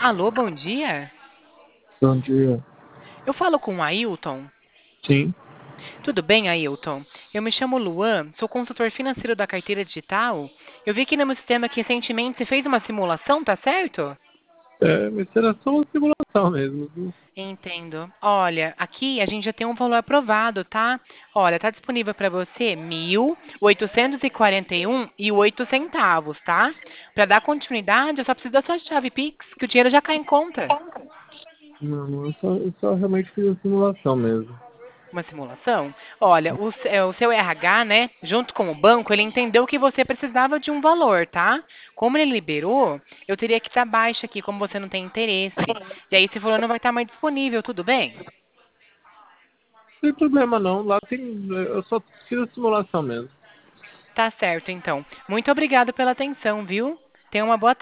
Alô, bom dia. Bom dia. Eu falo com o Ailton. Sim, Tudo bem, Ailton? Eu me chamo Luan, sou consultor financeiro da carteira digital. Eu vi aqui no meu sistema que recentemente você fez uma simulação, tá certo? mas será só uma simulação mesmo, viu? Entendo. Olha, aqui a gente já tem um valor aprovado, tá? Olha, tá disponível para você 1.841,08, tá? Para dar continuidade, eu só preciso da sua chave Pix, que o dinheiro já cai em conta. Não, eu só realmente fiz a simulação mesmo. Uma simulação? Olha, o seu RH, né, junto com o banco, ele entendeu que você precisava de um valor, tá? Como ele liberou, eu teria que dar baixa aqui, como você não tem interesse. E aí esse valor não vai estar mais disponível, tudo bem? Não tem problema não, lá tem. Eu só fiz a simulação mesmo. Tá certo, então. Muito obrigada pela atenção, viu? Tenha uma boa